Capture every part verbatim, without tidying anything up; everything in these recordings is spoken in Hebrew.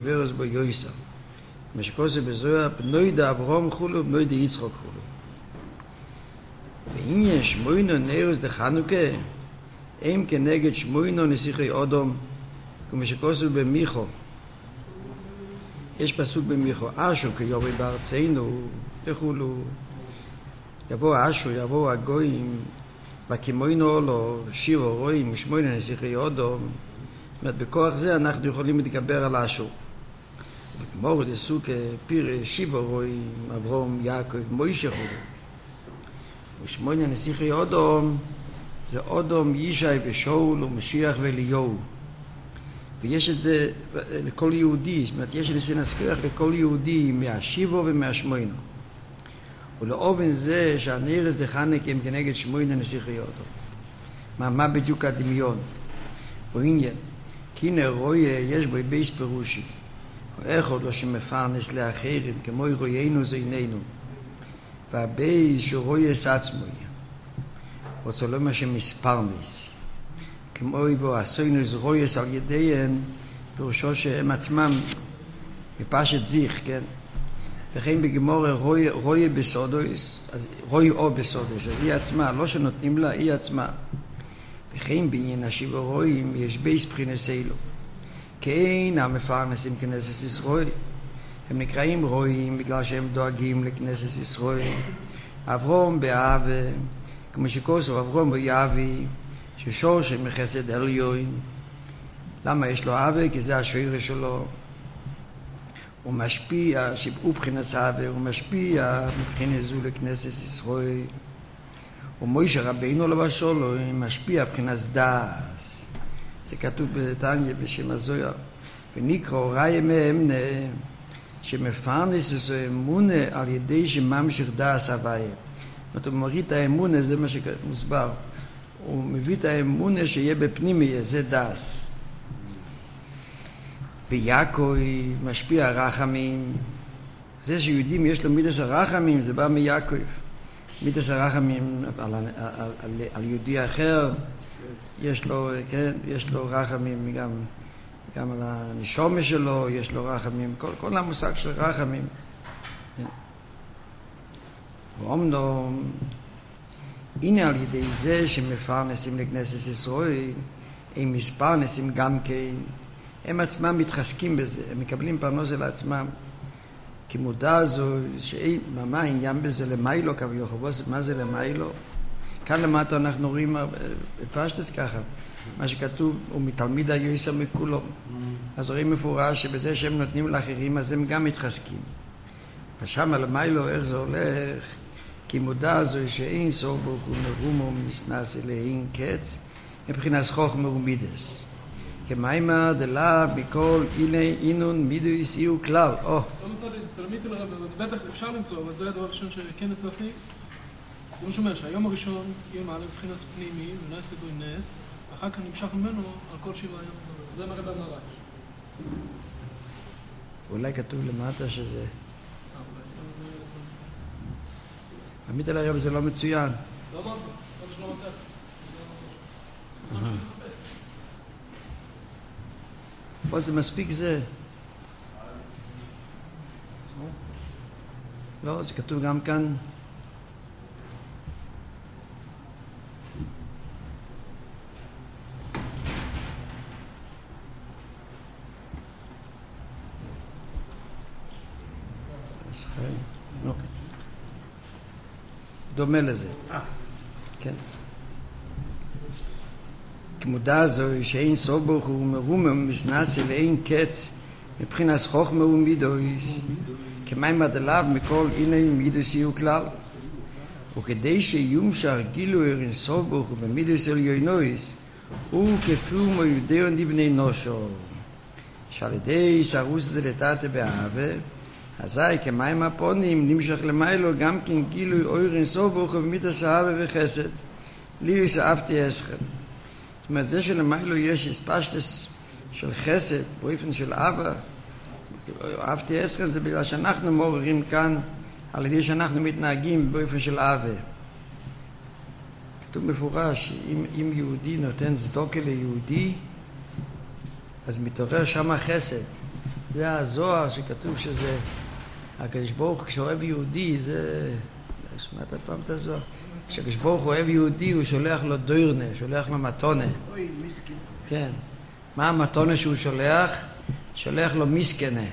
ורס בו יויסר. מה שכוסה בזוהר, בנוי דה אברהם חולו, בנוי דה יצחוק חולו. ואם יש שמוינו נרס דה חנוכה, הם כנגד שמוינו נסיכי אודום, כמו שכוסה במיכו. יש פסוק במיכו, אשו כיובי בארצנו, וכולו. יבוא אשו, יבוא הגויים, וכמוינו לו, שירו רואים, ושמוינו נסיכי אודום. זאת אומרת, בכוח זה אנחנו יכולים להתגבר על אשו. בגמור דסוק פיר שיבו רואים, אברהם, יעקב, מוישה חולו. ושמוינו נסיכי אודום, זה אודום, ישי ושאול ומשיח ואליהו. ויש את זה לכל יהודי, זאת אומרת, יש ניסין הסכוח לכל יהודי מהשיבו ומהשמוינו. ולאובן זה שהנרס דחנק הם כנגד שמוינו נסיכי אודום. מה, מה בדיוק הדמיון? או עניין, כי הנה רואה יש בו בייס פירושי. או איך עוד לא שמפרנס לאחרים, כמו רואינו זה עינינו. והבייס שרואה את עצמו. רוצה לא מה שמספרנס. כמו בו עשוינוס רויס על ידיהם, פירושו שהם עצמם מפשט זיך, כן? וכן בגמור רוי, רוי בסודוס, אז רוי או בסודוס, אז היא עצמה, לא שנותנים לה, היא עצמה. וכן בעניין השיבו רואים, יש בייס בחינס אלו. כן, המפרנסים כנסת ישראל. הם נקראים רואים בגלל שהם דואגים לכנסת ישראל. אברום באהבה, כמו שכוסו אברום ביאבי, ששור של מחסד עליון. למה יש לו אהבה? כי זה השוער שלו. הוא משפיע, הוא בחינת אהבה, הוא משפיע מבחינת זו לכנסת ישראל. ומוישה רבינו לבשו לו, הוא משפיע מבחינת דאס. זה כתוב בתניא בשם הזוהר. ונקרא ראי מאמנה, שמפרנס איזו אמונה על ידי שממשיך דאס הוויה. זאת אומרת, הוא מוריד את האמונה, זה מה שמוסבר. הוא מביא את האמונה שיהיה בפנימי, זה דאס. ויעקב משפיע רחמים. זה שיהודים יש לו מידס הרחמים, זה בא מיעקב. מידס הרחמים על, על, על, על, על יהודי אחר, יש לו, כן, יש לו רחמים גם, גם על הנשומה שלו, יש לו רחמים, כל, כל המושג של רחמים. ואומנם, הנה על ידי זה שמפרנסים לכנסת ישראל, הם מספרנסים גם כן, הם עצמם מתחזקים בזה, הם מקבלים פרנוס אל עצמם, כי מודע זו, שאין, מה העניין בזה למיילו, כביכול, מה זה למיילו? כאן למטה אנחנו רואים בפשטס ככה, מה שכתוב, הוא מתלמיד היועסר מכולו. אז רואים מפורש שבזה שהם נותנים לאחרים, אז הם גם מתחזקים. ושם למיילו, איך זה הולך? כי מודע זו שאין סוף ברוך הוא מרומו מסנס אליהן קץ, מבחינת חוכמה ומידס. כמיימר דלה בכל אילי אינון מידויס יהיו כלל. או. לא מצאתי איזה סלמית אל הרב, אז בטח אפשר למצוא, אבל זה הדבר הראשון שכן הצלחתי. הוא שאומר שהיום הראשון יום א' מבחינת פנימי, ונס אדוי נס, ואחר כך נמשך ממנו על כל שבעה יום. זה מראה במרש. אולי כתוב למטה שזה... עמית על הרב זה לא מצוין. לא אמרתי, לא שלא מצאתי. פה זה מספיק זה. לא, זה כתוב גם כאן. דומה לזה. כן. כמודע זו שאין סוף ברוך הוא מרומם מסנס אליהן קץ מבחינת חוכמה ומידוס כמיימר דלאו מכל איני מידוס יהיו כלל וכדי שיומשך גילוי אין סוף ברוך הוא במידוס עליונוס הוא כפום היודעון דבני נושו שעל ידי סרוס דלתתה באהבה אזי כמיימר פונים נמשך למיילו גם כן גילוי אור אין סוף ברוך הוא במידוס אהבה וחסד לי אהבתי אסכם. זאת אומרת, זה שלמיילו יש הספשטס של חסד, באופן של אהבה, אהבתי עשרה זה בגלל שאנחנו מעוררים כאן, על ידי שאנחנו מתנהגים באופן של אהבה. כתוב מפורש, אם, אם יהודי נותן צדוקה ליהודי, אז מתעורר שם חסד. זה הזוהר שכתוב שזה, הקדוש ברוך הוא כשאוהב יהודי, זה, שמעת פעם את הזוהר? כשהקדוש ברוך הוא אוהב יהודי, הוא שולח לו דוירנה, שולח לו מתונה. כן. מה המתונה שהוא שולח? שולח לו מיסקנה.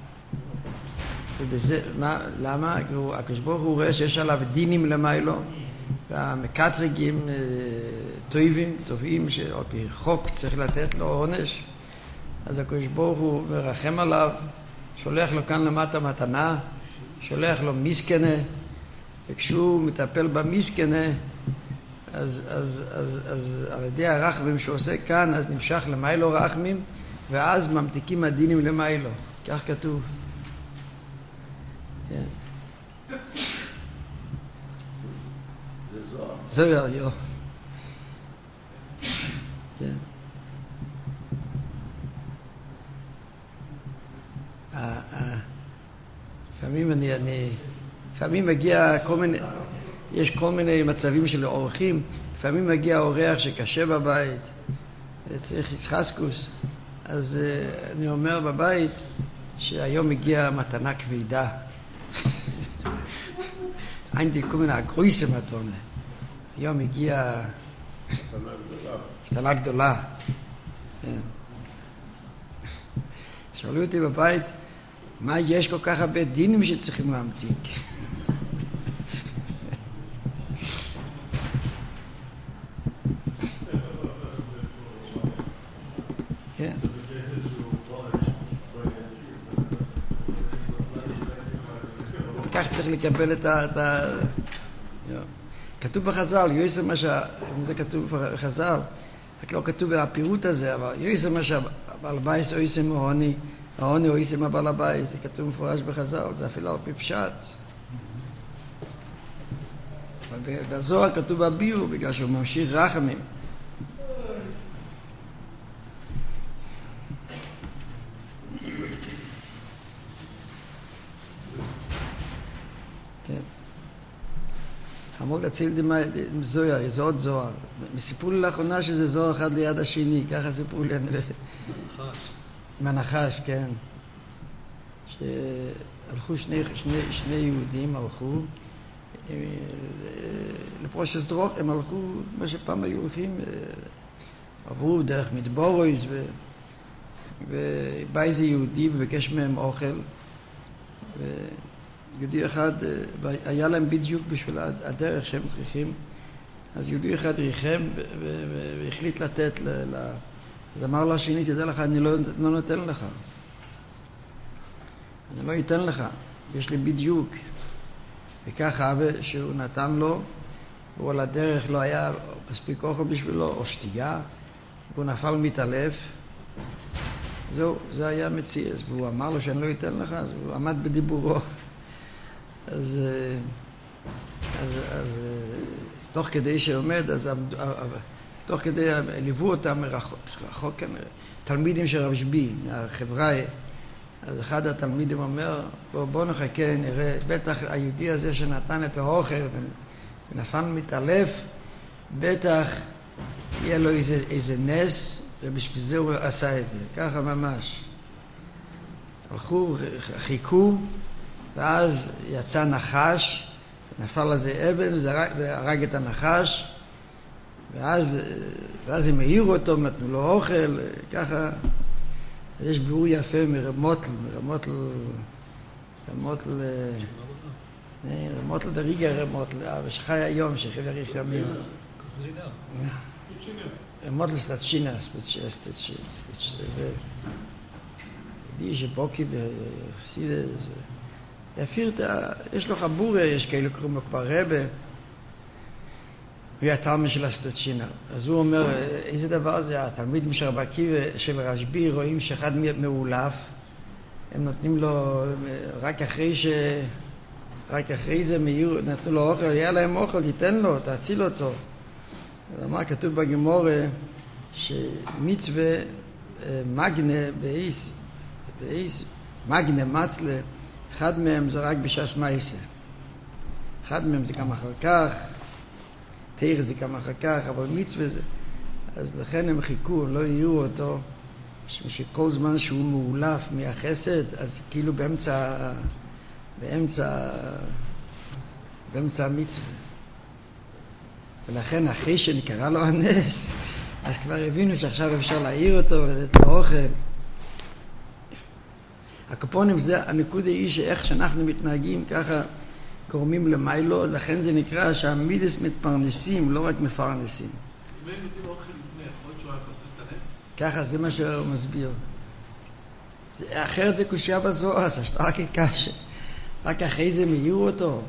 ובזה, מה, למה? הקדוש ברוך הוא רואה שיש עליו דינים למיילו, והמקטרגים טובים, טובים, שעל פי חוק צריך לתת לו עונש. אז הקדוש ברוך הוא מרחם עליו, שולח לו כאן למטה מתנה, שולח לו מיסקנה, וכשהוא מטפל במיסקנה, אז, אז, אז, אז על ידי הרחמים שהוא עושה כאן, אז נמשך למיילו רחמים, ואז ממתיקים הדינים למיילו. כך כתוב. כן. זוהר, יו. כן. לפעמים אני, אני, לפעמים מגיע כל מיני, יש כל מיני מצבים של אורחים, לפעמים מגיע אורח שקשה בבית, צריך יצחסקוס, אז אני אומר בבית שהיום הגיעה מתנה כבידה. הייתי כל מיני הגרויסה מתונה. היום הגיעה מתנה גדולה. שאלו אותי בבית, מה יש כל כך הרבה דינים שצריכים להמתיק? כן. כך צריך לקבל את ה... כתוב בחז"ל, יויסר מה שה... זה כתוב בחז"ל, רק לא כתוב בפירוט הזה, אבל יויסר מה שהבעל בייס או יויסר מהוני, העוני או יויסר מהבעל הבייס, זה כתוב מפורש בחז"ל, זה אפילו על פי פשט. בזוהר כתוב בביאור, בגלל שהוא ממשיך רחמים. אמור להציל עם זוהר, זה עוד זוהר. סיפרו לי לאחרונה שזה זוהר אחד ליד השני, ככה סיפרו לי. מנחש. מנחש, כן. שהלכו שני, שני, שני יהודים, הלכו לפרושס דרוך, הם הלכו, כמו שפעם היו הולכים, עברו דרך מדבורויז, ובא איזה יהודי ובקש מהם אוכל, ו... יהודי אחד, היה להם בדיוק בשביל הדרך שהם צריכים, אז יהודי אחד ריחם והחליט לתת, אז אמר לו השני, תדע לך, אני לא נותן לך. אני לא אתן לך, יש לי בדיוק. וככה שהוא נתן לו, והוא על הדרך לא היה מספיק אוכל בשבילו, או שתייה, והוא נפל מתעלף. זהו, זה היה מציאס, והוא אמר לו שאני לא אתן לך, אז הוא עמד בדיבורו. אז, אז, אז תוך כדי שעומד, אז תוך כדי ליוו אותם מרחוק, רחוק, תלמידים של רב שבי, מהחברה, אז אחד התלמידים אומר, בוא, בוא נחכה, נראה, בטח היהודי הזה שנתן את האוכל ונפל מתעלף, בטח יהיה לו איזה, איזה נס, ובשביל זה הוא עשה את זה, ככה ממש. הלכו, חיכו, ואז יצא נחש, נפל לזה אבן, והרג את הנחש, ואז, ואז הם העירו אותו, נתנו לו אוכל, ככה. אז יש ביאור יפה מרמוטל, מרמוטל, רמוטל, רמוטל דריגה רמוטל, ושחי היום, שחי יריך ימים. רמוטל סטצ'ינה, סטצ'ינה, זה ידיע שבוקי וחסידה, יפיר, יש לו חבורה, יש כאלה קוראים לו כבר רבה, הוא התלמיד של הסטוצ'ינה. אז הוא אומר, איזה דבר זה? התלמידים של רב עקיבא של רשב"י רואים שאחד מאולף, הם נותנים לו, רק אחרי ש... רק אחרי זה מאיר, נתנו לו אוכל, היה להם אוכל, תיתן לו, תציל אותו. אז אמר, כתוב בגמורה, שמצווה מגנה באיס, באיס, מגנה מצלה, אחד מהם זה רק בשעס מייסה. אחד מהם זה גם אחר כך, תאיר זה גם אחר כך, אבל מצווה זה. אז לכן הם חיכו, לא יהיו אותו, שכל זמן שהוא מאולף מהחסד, אז כאילו באמצע, באמצע, באמצע המצווה. ולכן אחרי שנקרא לו הנס, אז כבר הבינו שעכשיו אפשר להעיר אותו ולתת לו אוכל. הקופונים זה הנקודה היא שאיך שאנחנו מתנהגים ככה גורמים למיילו, לכן זה נקרא שהמידס מתפרנסים, לא רק מפרנסים. אם הם נותנים אוכל לפני, יכול להיות שהוא היה פספס את הנס? ככה, זה מה שהוא מסביר. זה, אחרת זה קושיה בזוהר, אז שאתה רק קשה. רק אחרי זה מהירו אותו.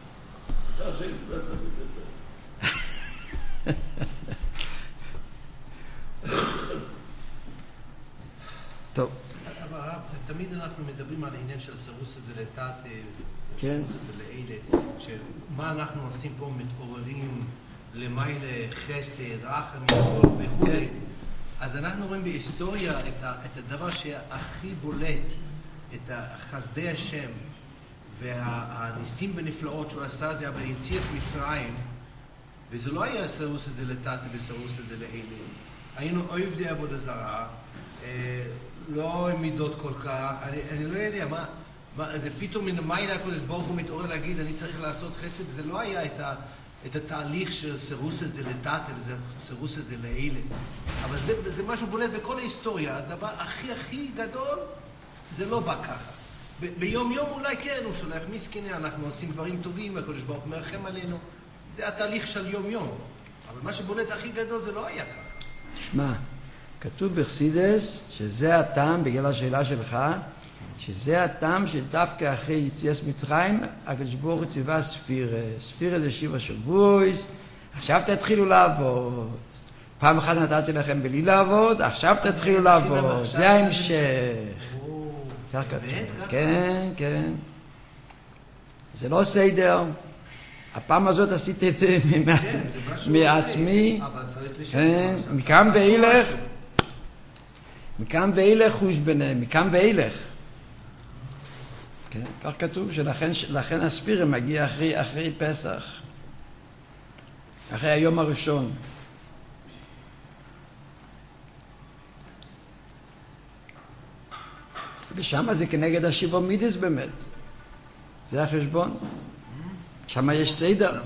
טוב. אבל הרב, תמיד אנחנו מדברים על העניין של סירוס דלתת, כן. סירוס דלאלה, שמה אנחנו עושים פה, מתעוררים למעלה, חסד, רחמים וכו'. אז אנחנו רואים בהיסטוריה את, ה, את הדבר שהכי בולט, את חסדי השם והניסים ונפלאות שהוא עשה, זה היה ביציאת מצרים, וזה לא היה סירוס דלתת וסירוס דלאלה. היינו עובדי עבודה זרה, לא מידות כל כך, אני, אני לא יודע מה, מה, זה פתאום מן המיילה הקודש ברוך הוא מתעורר להגיד אני צריך לעשות חסד, זה לא היה את, ה, את התהליך של סירוסא דלתתא וסירוסא דלאלה, אבל זה, זה משהו בולט בכל ההיסטוריה, הדבר הכי הכי גדול זה לא בא ככה. ב, ביום יום אולי כן, הוא שולח מסכנה, אנחנו עושים דברים טובים, הקודש ברוך הוא מרחם עלינו, זה התהליך של יום יום, אבל מה שבולט הכי גדול זה לא היה ככה. תשמע, כתוב בחסידס שזה הטעם, בגלל השאלה שלך, שזה הטעם שדווקא אחרי יציאת מצרים, הקדוש ברוך הוא ציווה ספירה. ספירה זה שבע שבועות, עכשיו תתחילו לעבוד. פעם אחת נתתי לכם בלי לעבוד, עכשיו תתחילו לעבוד. זה ההמשך. כך כתוב. כן, כן. זה לא סדר. הפעם הזאת עשיתי את זה מעצמי. מכאן ואילך. מכאן ואילך חוש ביניהם, מכאן ואילך. כן, כך כתוב שלכן הספירה מגיע אחרי, אחרי פסח. אחרי היום הראשון. ושם זה כנגד השיבו מידס באמת. זה החשבון. שם יש סדר.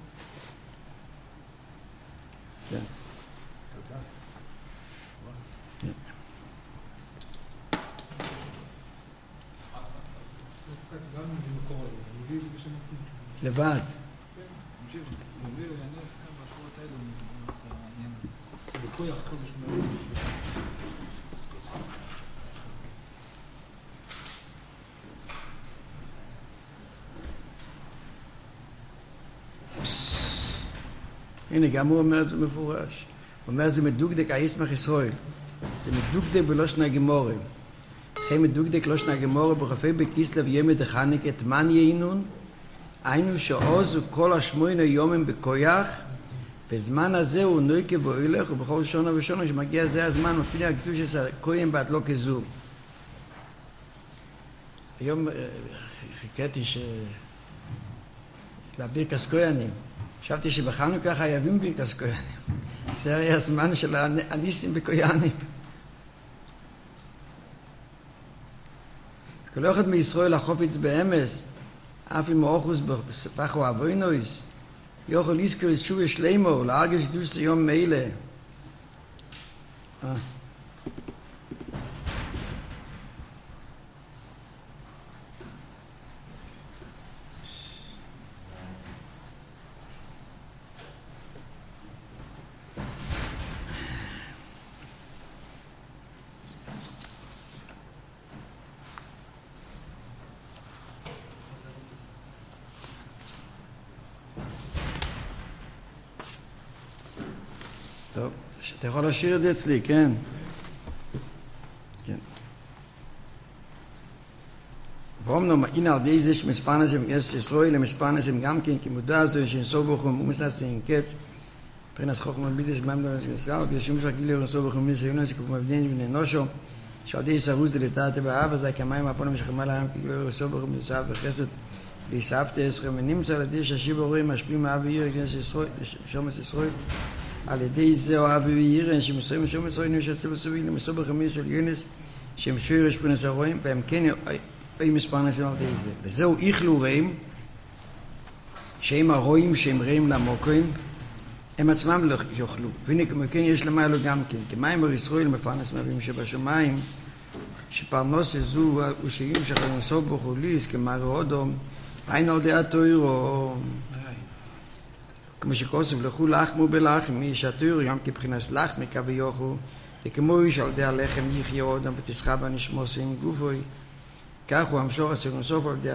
כן. לבד. הנה, גם הוא אומר את זה מפורש. הוא אומר זה מדוקדק הישמח ישראל. זה מדוקדק בלושן הגמורה. אחרי מדוקדק לושן הגמורה בחופי בכיסלו ימי דחניקה תמן יינון, היינו שעוז וכל השמונה יומים בכויח, בזמן הזה הוא נויקה ואילך, ובכל שונה ושונה שמגיע זה הזמן, מפעיל הקדוש של הכויים בת לא כזו. היום חיכיתי ש... להביא כסקוינים. חשבתי שבחנוכה חייבים ברכת כהנים. זה היה הזמן של הניסים בכהנים. כל אחד מישראל החופץ באמס, אף אם אוכוס בפחו אבוינויס, יוכל לזכור את שוב שלמו, להרגש דוש יום מילא. אה. טוב, אתה יכול להשאיר את זה אצלי, כן? כן. ואומנם, הנה על די זה שמספרנסים יש ישראל למספרנסים גם כן, כי מודע זו שנסור בוכם ומסנסים קץ, פרנס חוכם ובידס גמם לא נסגר, כדי שימוש רגיל לנסור בוכם ובידס יונס, כמו מבדינים בני נושו, שעל די סרוס דלתת ואהב, אז כמים הפונים שחמה להם, כי לא לנסור בוכם לסעב וחסד, להיסעבתי עשרה, ונמצא על די שהשיב הורים משפיעים מאב ועיר, כנס ישראל, שומס ישראל, על ידי זה אוהב וירא שמסוים שום מסוים שעשו סבילים מסובך חמיס על יונס שהם שורש פרנס הרואים והם כן אי מספרנס על ידי זה וזהו איכלו רעים שהם הרואים שהם רעים למוקרים הם עצמם לא יאכלו והנה כמו כן יש למיילו גם כן כמים ישראל מפרנס מביאים שבשמיים שפרנוס זו ושיום שחרנסו בחוליס כמרו אדום אין על דעת תוירו כמו שכוסף לכו לחמו בלחם מי שתוירו יום כבחינס לחמי כבי יאכלו וכמו איש על דעת לחם יחיה אדם ותסחב הנשמוס עם גופוי כך הוא המשור הסרנסוף על דעת